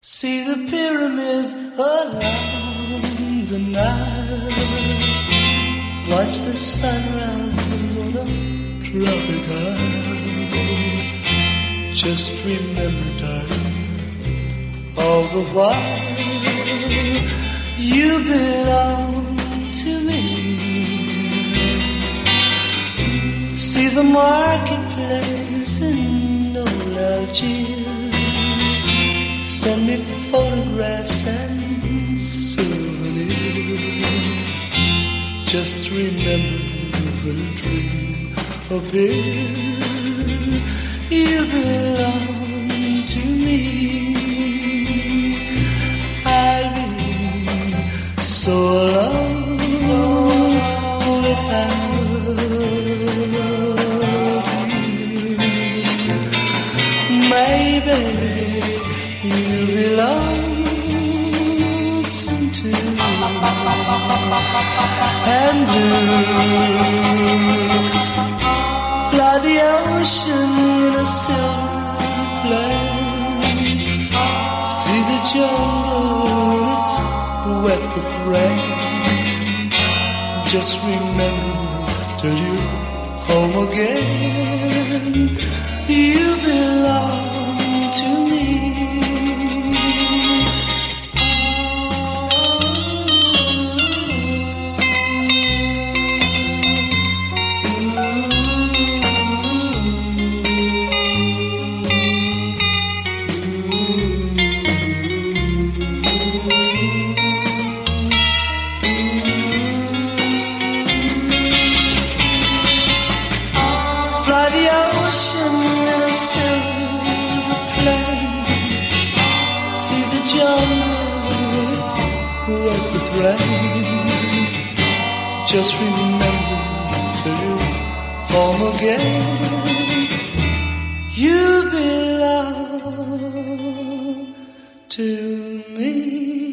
See the pyramids along the Nile. Watch the sunrise on a tropic isle. Just remember, darling, all the while you belong to me. See the marketplace in old Algiers. Send me photographs and souvenirs. Just remember when a dream appears, you belong to me. I'll be so alone without you. Maybe you belong to and blue. Fly the ocean in a silver plane. See the jungle when it's wet with rain. Just remember till you're home again, you belong to me. Just remember till you're home again, you belong to me.